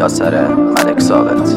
یاسر ملک ثابت.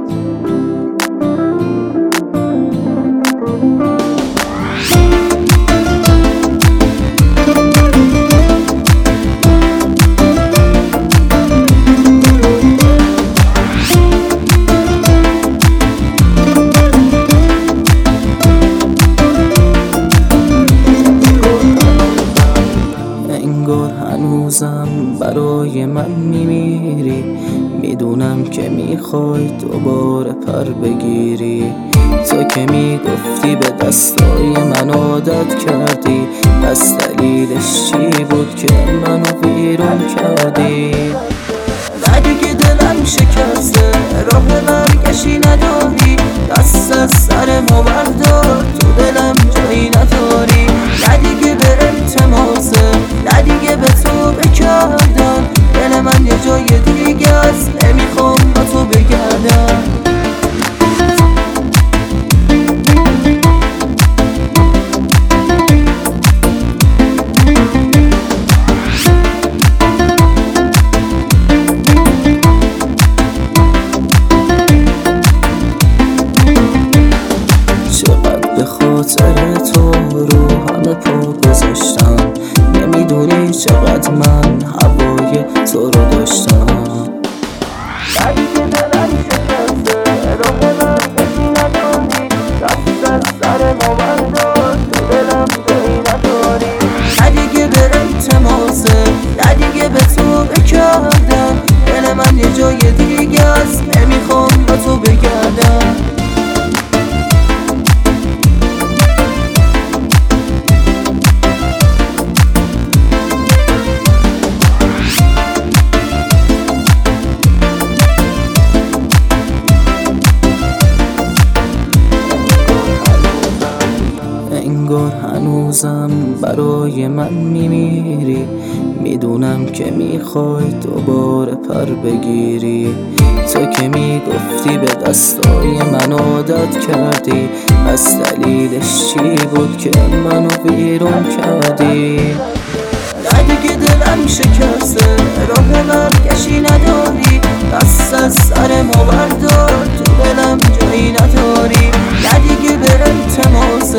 انگار هنوزم برای من میمیری، میدونم که میخوای دوباره پر بگیری. تو که میگفتی به دستای من عادت کردی، پس دلیلش چی بود که منو ویران کردی؟ نه دیگه دلم شکسته، راه برگشتی نداری، دست از سر ما بردار، تو دلم جایی نداری. نه دیگه به التماسه، نه دیگه به تو بکردم، دل من یه جای دیگه است، نمیخوام با تو بگردم. به خاطر تو رو همه پا گذاشتم، نمیدونی چقدر من هوای تو رو داشتم. دیگه دلم شکسته، راه برگشتی نداری، دست از سر ما بردار، تو دلم جایی نداری. نه دیگه به التماسه، نه دیگه به تو بکردم، دل من یه جای دیگه است، نمیخوام با تو بگردم. انگار هنوزم برای من میمیری، میدونم که میخوای دوباره پر بگیری. تو که میگفتی به دستای من عادت کردی، پس دلیلش چی بود که منو ویران کردی؟ نه دیگه دلم شکسته، راه برگشتی نداری، دست از سر ما بردار، تو دلم جایی نداری. نه دیگه به التماسه،